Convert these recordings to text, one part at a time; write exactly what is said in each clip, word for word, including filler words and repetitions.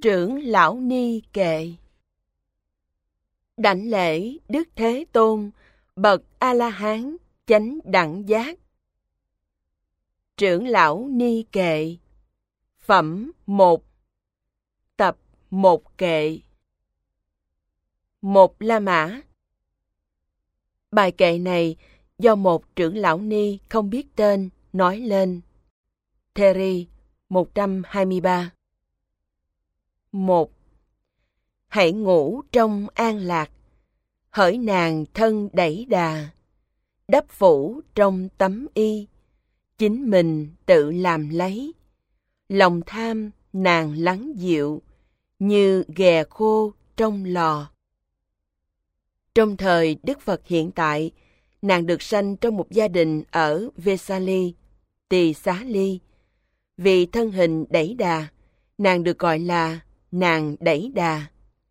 Trưởng lão Ni kệ. Đảnh lễ Đức Thế Tôn, bậc A-la-hán, chánh đẳng giác. Trưởng lão Ni kệ. Phẩm một. Tập một kệ. Một La Mã. Bài kệ này do một trưởng lão Ni không biết tên nói lên. Theri một trăm hai mươi ba. Một. Hãy ngủ trong an lạc, hỡi nàng thân đẩy đà, đắp phủ trong tấm y, chính mình tự làm lấy. Lòng tham nàng lắng dịu, như ghè khô trong lò. Trong thời Đức Phật hiện tại, nàng được sanh trong một gia đình ở Vesali, Tỳ Xá Ly. Vì thân hình đẩy đà, nàng được gọi là nàng đẩy đà.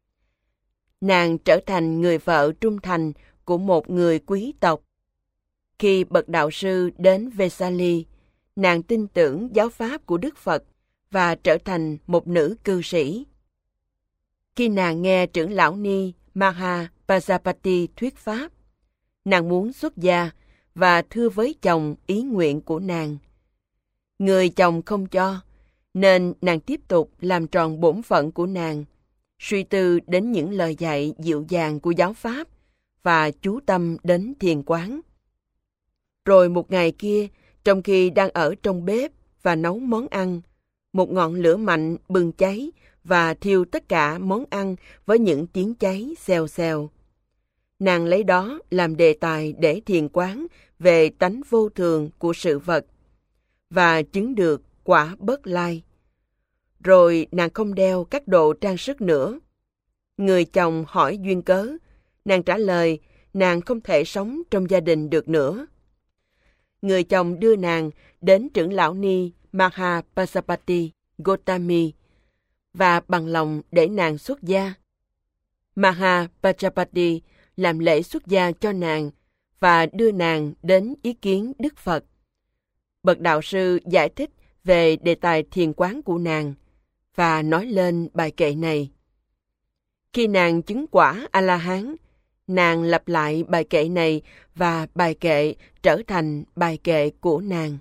Nàng trở thành người vợ trung thành của một người quý tộc. Khi bậc đạo sư đến Vesali, nàng tin tưởng giáo pháp của Đức Phật và trở thành một nữ cư sĩ. Khi nàng nghe trưởng lão Ni Maha Prajapati thuyết pháp, nàng muốn xuất gia và thưa với chồng ý nguyện của nàng. Người chồng không cho, nên nàng tiếp tục làm tròn bổn phận của nàng, suy tư đến những lời dạy dịu dàng của giáo pháp và chú tâm đến thiền quán. Rồi một ngày kia, trong khi đang ở trong bếp và nấu món ăn, một ngọn lửa mạnh bừng cháy và thiêu tất cả món ăn với những tiếng cháy xèo xèo. Nàng lấy đó làm đề tài để thiền quán về tánh vô thường của sự vật và chứng được quả bất lai. Rồi nàng không đeo các đồ trang sức nữa. Người chồng hỏi duyên cớ, nàng trả lời nàng không thể sống trong gia đình được nữa. Người chồng đưa nàng đến trưởng lão Ni Maha Prajapati Gotami và bằng lòng để nàng xuất gia. Maha Prajapati làm lễ xuất gia cho nàng và đưa nàng đến ý kiến Đức Phật. Bậc đạo sư giải thích về đề tài thiền quán của nàng và nói lên bài kệ này. Khi nàng chứng quả A-la-hán, nàng lặp lại bài kệ này và bài kệ trở thành bài kệ của nàng.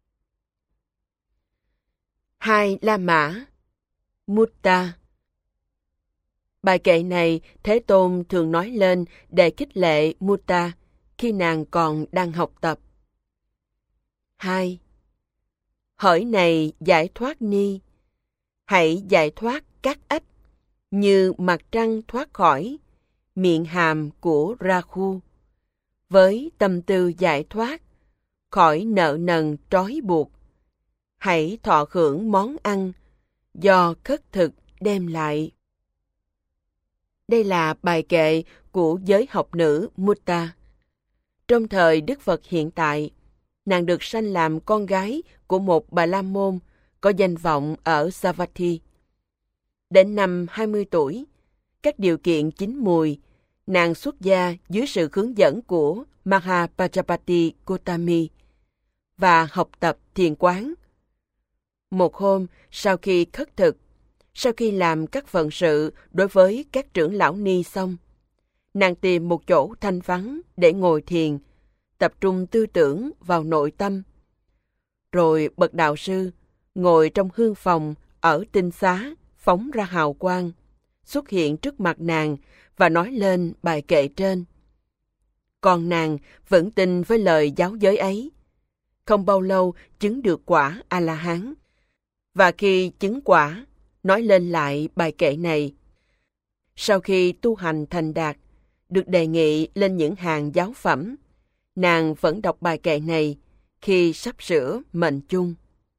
Hai La Mã. Mutta. Bài kệ này Thế Tôn thường nói lên để khích lệ Mutta khi nàng còn đang học tập. Hai. Hỡi này giải thoát Ni, hãy giải thoát các ách, như mặt trăng thoát khỏi miệng hàm của Rakhu, với tâm tư giải thoát khỏi nợ nần trói buộc. Hãy thọ hưởng món ăn do khất thực đem lại. Đây là bài kệ của giới học nữ Mutta. Trong thời Đức Phật hiện tại, nàng được sanh làm con gái của một bà la môn có danh vọng ở Savatthi. Đến năm hai mươi tuổi, các điều kiện chín mùi, nàng xuất gia dưới sự hướng dẫn của Maha Prajapati Gotami và học tập thiền quán. Một hôm, sau khi khất thực, sau khi làm các phận sự đối với các trưởng lão Ni xong, nàng tìm một chỗ thanh vắng để ngồi thiền, tập trung tư tưởng vào nội tâm. Rồi bậc đạo sư ngồi trong hương phòng ở tinh xá phóng ra hào quang, xuất hiện trước mặt nàng và nói lên bài kệ trên. Còn nàng vẫn tin với lời giáo giới ấy. Không bao lâu chứng được quả A-la-hán. Và khi chứng quả, nói lên lại bài kệ này. Sau khi tu hành thành đạt, được đề nghị lên những hàng giáo phẩm, nàng vẫn đọc bài kệ này khi sắp sửa mệnh chung.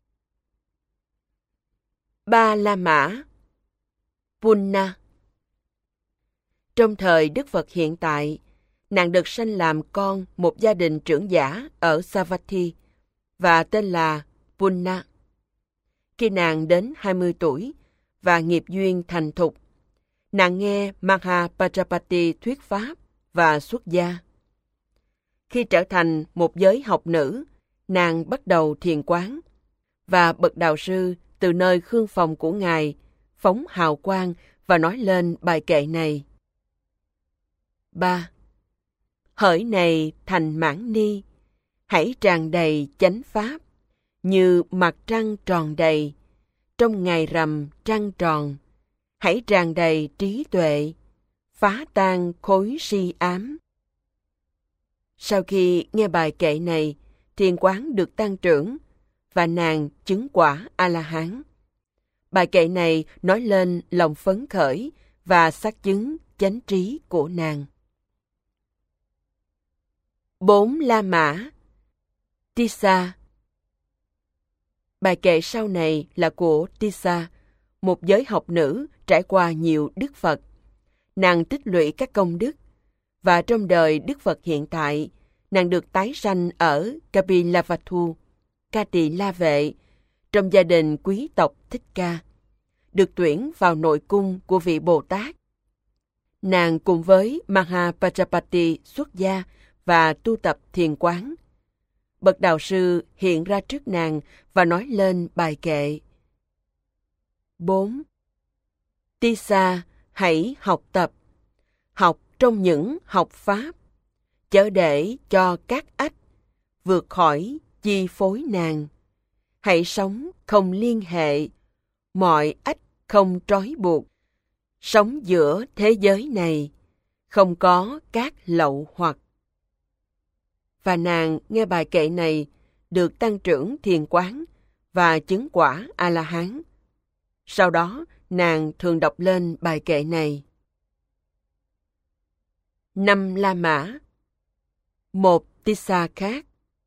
Ba La Mã. Punna. Trong thời Đức Phật hiện tại, nàng được sanh làm con một gia đình trưởng giả ở Savatthi và tên là Punna. Khi nàng đến hai mươi tuổi và nghiệp duyên thành thục, nàng nghe Maha Prajapati thuyết pháp và xuất gia. Khi trở thành một giới học nữ, nàng bắt đầu thiền quán, và bậc đạo sư từ nơi khương phòng của ngài phóng hào quang và nói lên bài kệ này. ba. Hỡi này thành mãn ni, hãy tràn đầy chánh pháp, như mặt trăng tròn đầy, trong ngày rằm trăng tròn, hãy tràn đầy trí tuệ, phá tan khối si ám. Sau khi nghe bài kệ này, thiền quán được tăng trưởng và nàng chứng quả A-la-hán. Bài kệ này nói lên lòng phấn khởi và xác chứng chánh trí của nàng. Bốn La Mã. Tissa. Bài kệ sau này là của Tissa, một giới học nữ trải qua nhiều Đức Phật. Nàng tích lũy các công đức, và trong đời Đức Phật hiện tại, nàng được tái sanh ở Kapilavatthu, Ca Tỳ La Vệ, trong gia đình quý tộc Thích Ca, được tuyển vào nội cung của vị Bồ Tát. Nàng cùng với Mahapajapati xuất gia và tu tập thiền quán. Bậc đạo sư hiện ra trước nàng và nói lên bài kệ. bốn. Tissa, hãy học tập, học trong những học pháp, chớ để cho các ách vượt khỏi chi phối nàng. Hãy sống không liên hệ, mọi ách không trói buộc, sống giữa thế giới này, không có các lậu hoặc. Và nàng nghe bài kệ này được tăng trưởng thiền quán và chứng quả A-la-hán. Sau đó, nàng thường đọc lên bài kệ này. Năm La Mã. Một Tissa khác.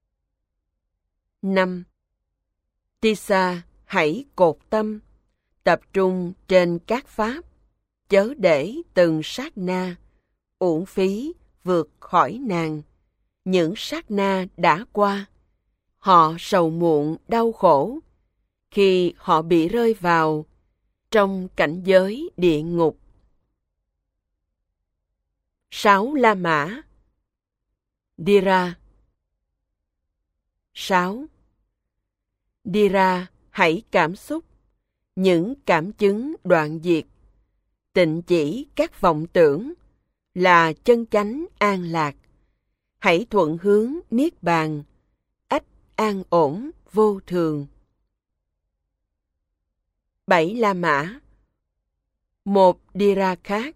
Năm. Tissa, hãy cột tâm, tập trung trên các pháp, chớ để từng sát na, uổng phí vượt khỏi nàng. Những sát na đã qua, họ sầu muộn đau khổ, khi họ bị rơi vào trong cảnh giới địa ngục. Sáu La Mã. Dhira. Sáu. Dhira, hãy cảm xúc, những cảm chứng đoạn diệt, tịnh chỉ các vọng tưởng, là chân chánh an lạc. Hãy thuận hướng niết bàn, ách an ổn vô thường. Bảy La Mã. Một Dhira khác.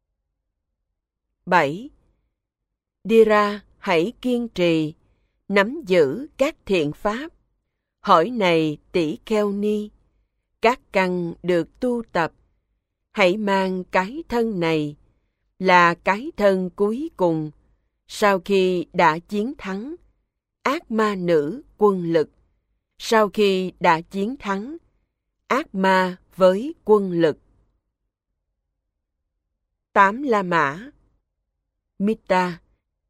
Bảy. Dhira, hãy kiên trì, nắm giữ các thiện pháp. Hỏi này tỷ kheo ni, các căn được tu tập. Hãy mang cái thân này, là cái thân cuối cùng, sau khi đã chiến thắng ác ma nữ quân lực, sau khi đã chiến thắng ác ma với quân lực. Tám La Mã. Mita.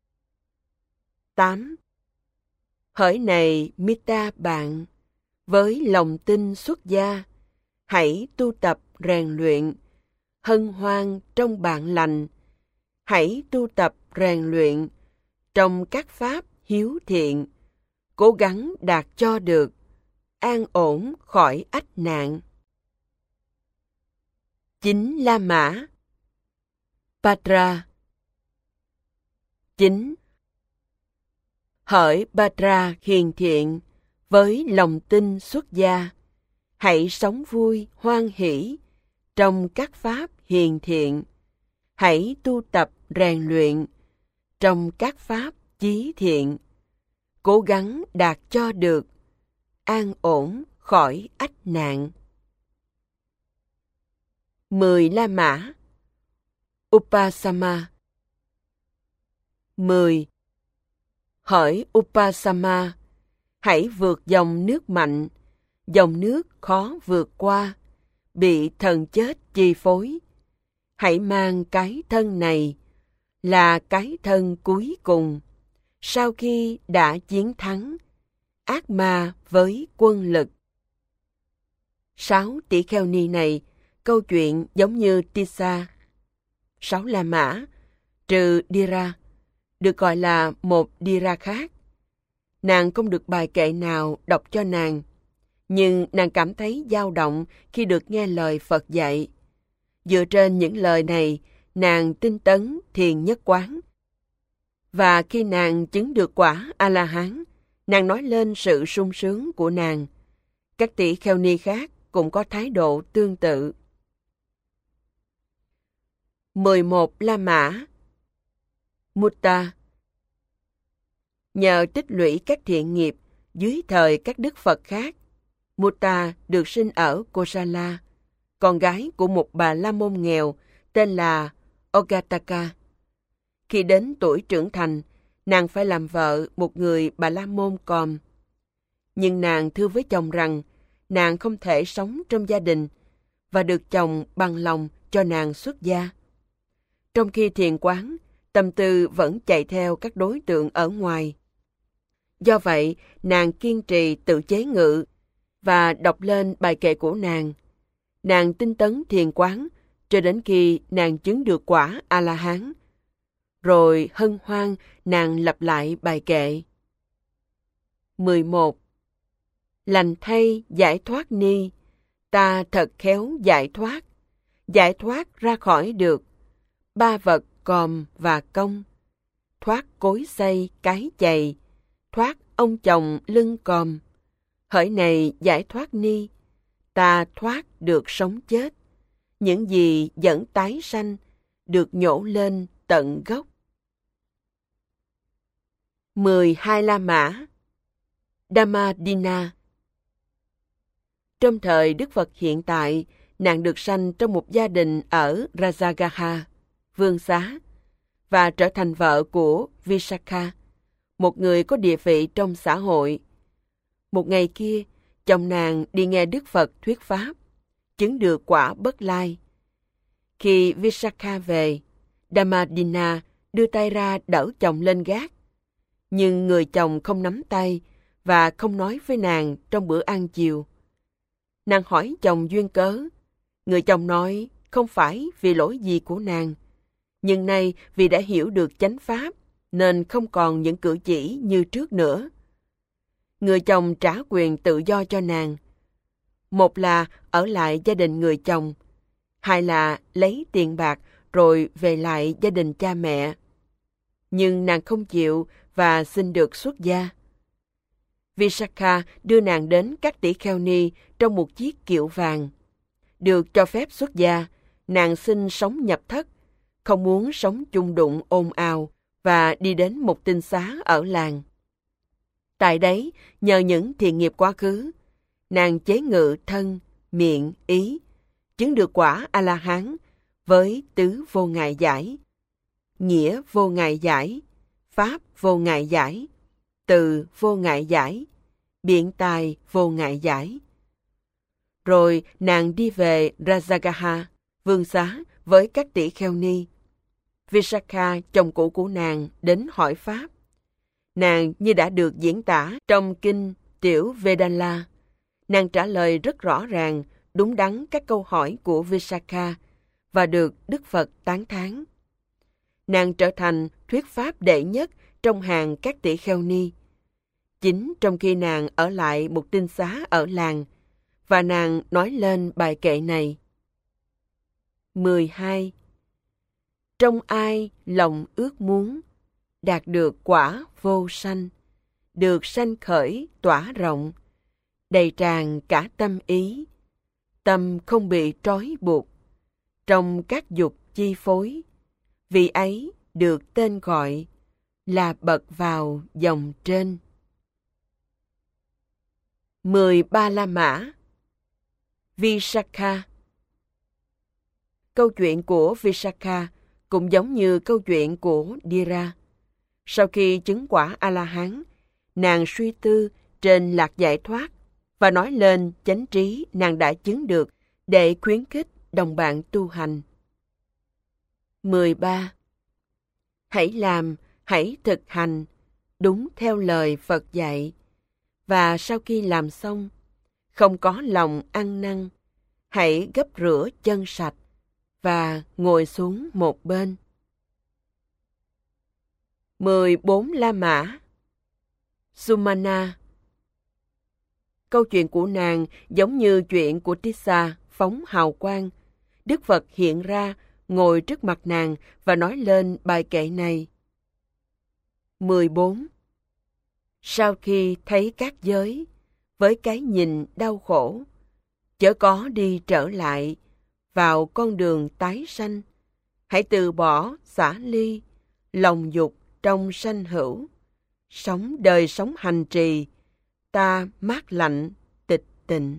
Tám. Hỡi này Mita bạn, với lòng tin xuất gia, hãy tu tập rèn luyện, hân hoan trong bạn lành. Hãy tu tập rèn luyện trong các pháp hiếu thiện, cố gắng đạt cho được an ổn khỏi ách nạn. Chín La Mã. Bhadra. Chín. Hỡi Bhadra hiền thiện, với lòng tin xuất gia, hãy sống vui hoan hỷ trong các pháp hiền thiện. Hãy tu tập rèn luyện trong các pháp chí thiện, cố gắng đạt cho được an ổn khỏi ách nạn. Mười La Mã. Upasama. Mười. Hỡi Upasama, hãy vượt dòng nước mạnh, dòng nước khó vượt qua, bị thần chết chi phối. Hãy mang cái thân này, là cái thân cuối cùng, sau khi đã chiến thắng ác ma với quân lực. Sáu tỷ kheo ni này, câu chuyện giống như Tissa. Sáu La Mã, trừ Dhira, được gọi là một Dhira khác. Nàng không được bài kệ nào đọc cho nàng, Nhưng nàng cảm thấy dao động khi được nghe lời Phật dạy. Dựa trên những lời này, nàng tinh tấn thiền nhất quán. Và khi nàng chứng được quả A-la-hán, nàng nói lên sự sung sướng của nàng. Các tỷ kheo ni khác cũng có thái độ tương tự. mười một La Mã. Mutta. Nhờ tích lũy các thiện nghiệp dưới thời các đức Phật khác, Mutta được sinh ở Kosala, con gái của một bà la môn nghèo tên là Ogataka. Khi đến tuổi trưởng thành, nàng phải làm vợ một người bà la môn còm. Nhưng nàng thưa với chồng rằng nàng không thể sống trong gia đình và được chồng bằng lòng cho nàng xuất gia. Trong khi thiền quán, tâm tư vẫn chạy theo các đối tượng ở ngoài. Do vậy, nàng kiên trì tự chế ngự và đọc lên bài kệ của nàng. Nàng tinh tấn thiền quán cho đến khi nàng chứng được quả A-la-hán. Rồi hân hoan nàng lặp lại bài kệ. mười một. Lành thay giải thoát ni, ta thật khéo giải thoát, giải thoát ra khỏi được ba vật còm và công, thoát cối xay cái chày, thoát ông chồng lưng còm. Hỡi này giải thoát ni, ta thoát được sống chết, những gì dẫn tái sanh được nhổ lên tận gốc. mười hai La Mã. Dhammadina. Trong thời Đức Phật hiện tại, nàng được sanh trong một gia đình ở Rajagaha, Vương Xá, và trở thành vợ của Visakha, một người có địa vị trong xã hội. Một ngày kia, chồng nàng đi nghe Đức Phật thuyết pháp, chứng được quả Bất Lai. Khi Visakha về, Dhammadina đưa tay ra đỡ chồng lên gác. Nhưng người chồng không nắm tay và không nói với nàng trong bữa ăn chiều. Nàng hỏi chồng duyên cớ. Người chồng nói không phải vì lỗi gì của nàng, nhưng nay vì đã hiểu được chánh pháp nên không còn những cử chỉ như trước nữa. Người chồng trả quyền tự do cho nàng. Một là ở lại gia đình người chồng, hai là lấy tiền bạc rồi về lại gia đình cha mẹ. Nhưng nàng không chịu và xin được xuất gia. Visakha đưa nàng đến các tỷ kheo ni trong một chiếc kiệu vàng. Được cho phép xuất gia, nàng xin sống nhập thất, không muốn sống chung đụng ồn ào và đi đến một tinh xá ở làng. Tại đấy, nhờ những thiện nghiệp quá khứ, nàng chế ngự thân, miệng, ý, chứng được quả A-la-hán với tứ vô ngại giải, nghĩa vô ngại giải, pháp vô ngại giải, từ vô ngại giải, biện tài vô ngại giải. Rồi nàng đi về Rajagaha, Vương Xá với các tỷ kheo ni. Visakha, chồng cũ của nàng, đến hỏi pháp. Nàng như đã được diễn tả trong kinh Tiểu Vedala. Nàng trả lời rất rõ ràng, đúng đắn các câu hỏi của Visakha và được Đức Phật tán thán. Nàng trở thành thuyết pháp đệ nhất trong hàng các tỷ kheo ni. Chính trong khi nàng ở lại một tinh xá ở làng, và nàng nói lên bài kệ này. mười hai. Trong ai lòng ước muốn, đạt được quả vô sanh, được sanh khởi tỏa rộng, đầy tràn cả tâm ý, tâm không bị trói buộc, trong các dục chi phối, vì ấy được tên gọi là bậc vào dòng trên. mười ba La Mã. Visakha. Câu chuyện của Visakha cũng giống như câu chuyện của Dhira. Sau khi chứng quả A-la-hán, nàng suy tư trên lạc giải thoát và nói lên chánh trí nàng đã chứng được để khuyến khích đồng bạn tu hành. mười ba. Hãy làm, hãy thực hành, đúng theo lời Phật dạy. Và sau khi làm xong, không có lòng ăn năn, hãy gấp rửa chân sạch và ngồi xuống một bên. mười bốn La Mã. Sumana. Câu chuyện của nàng giống như chuyện của Tissa phóng hào quang. Đức Phật hiện ra, ngồi trước mặt nàng và nói lên bài kệ này. mười bốn. Sau khi thấy các giới, với cái nhìn đau khổ, chớ có đi trở lại vào con đường tái sanh, hãy từ bỏ xả ly, lòng dục trong sanh hữu, sống đời sống hành trì, ta mát lạnh, tịch tịnh.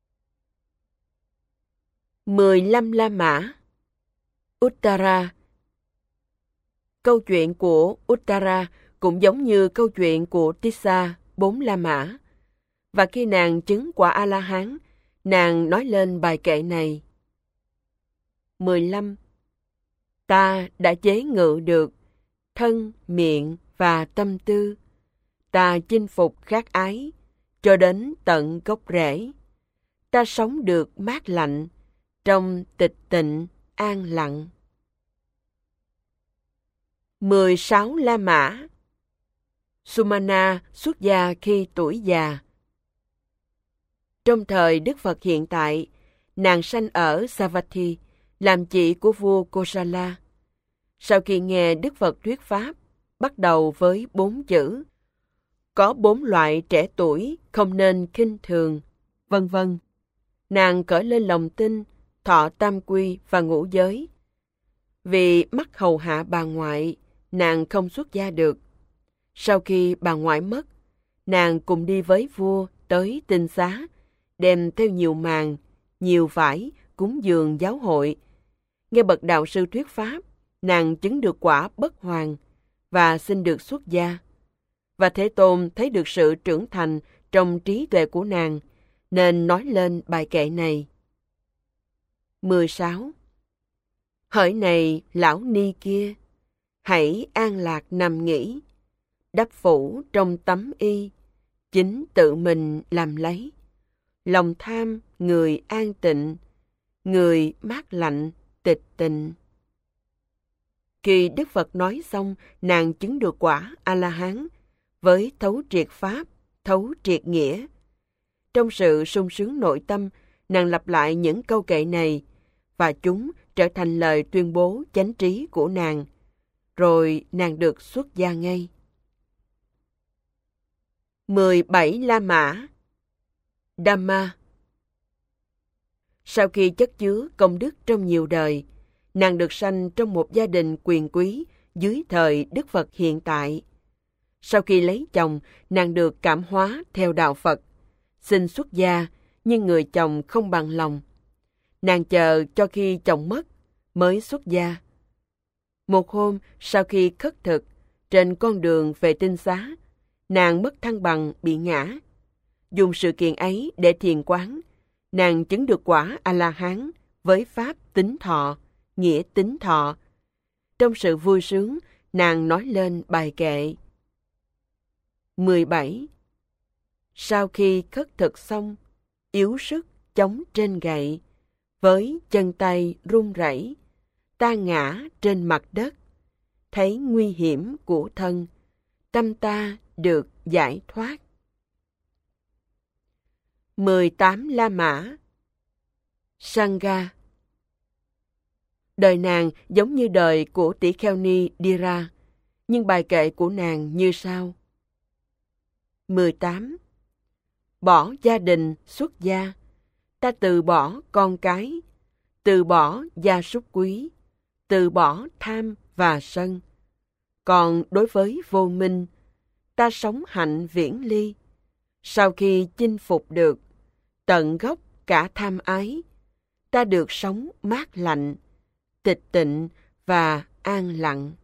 Mười lăm La Mã. Uttara. Câu chuyện của Uttara cũng giống như câu chuyện của Tissa, bốn La Mã. Và khi nàng chứng quả A-la-hán, nàng nói lên bài kệ này. mười lăm. Ta đã chế ngự được thân, miệng và tâm tư. Ta chinh phục khát ái, cho đến tận gốc rễ. Ta sống được mát lạnh, trong tịch tịnh, an lặng. Mười sáu La Mã. Sumana xuất gia khi tuổi già. Trong thời Đức Phật hiện tại, nàng sanh ở Savatthi, làm chị của vua Kosala. Sau khi nghe Đức Phật thuyết pháp, bắt đầu với bốn chữ, có bốn loại trẻ tuổi không nên khinh thường, vân vân. Nàng cởi lên lòng tin, thọ tam quy và ngũ giới. Vì mắc hầu hạ bà ngoại, nàng không xuất gia được. Sau khi bà ngoại mất, nàng cùng đi với vua tới Tinh Xá, đem theo nhiều màn, nhiều vải, cúng dường giáo hội. Nghe bậc đạo sư thuyết pháp, nàng chứng được quả bất hoàn và xin được xuất gia. Và Thế Tôn thấy được sự trưởng thành trong trí tuệ của nàng, nên nói lên bài kệ này. mười sáu. Hỡi này lão ni kia, hãy an lạc nằm nghỉ, đắp phủ trong tấm y, chính tự mình làm lấy. Lòng tham người an tịnh, người mát lạnh tịch tịnh. Khi Đức Phật nói xong, nàng chứng được quả A-la-hán với thấu triệt pháp, thấu triệt nghĩa. Trong sự sung sướng nội tâm, nàng lặp lại những câu kệ này và chúng trở thành lời tuyên bố chánh trí của nàng. Rồi nàng được xuất gia ngay. Mười bảy La Mã. Dhamma. Sau khi chất chứa công đức trong nhiều đời, nàng được sanh trong một gia đình quyền quý dưới thời Đức Phật hiện tại. Sau khi lấy chồng, nàng được cảm hóa theo đạo Phật, xin xuất gia, nhưng người chồng không bằng lòng. Nàng chờ cho khi chồng mất mới xuất gia. Một hôm, sau khi khất thực, trên con đường về Tinh Xá, nàng mất thăng bằng bị ngã. Dùng sự kiện ấy để thiền quán, nàng chứng được quả A-la-hán với pháp tính thọ, nghĩa tính thọ. Trong sự vui sướng, nàng nói lên bài kệ. mười bảy. Sau khi khất thực xong, yếu sức chống trên gậy, với chân tay run rẩy, ta ngã trên mặt đất, thấy nguy hiểm của thân, tâm ta được giải thoát. Mười tám La Mã. Sangha. Đời nàng giống như đời của tỷ kheo ni Dira, nhưng bài kệ của nàng như sau. Mười tám. Bỏ gia đình xuất gia, ta từ bỏ con cái, từ bỏ gia súc quý, từ bỏ tham và sân. Còn đối với vô minh, ta sống hạnh viễn ly. Sau khi chinh phục được tận gốc cả tham ái, ta được sống mát lạnh, tịch tịnh và an lặng.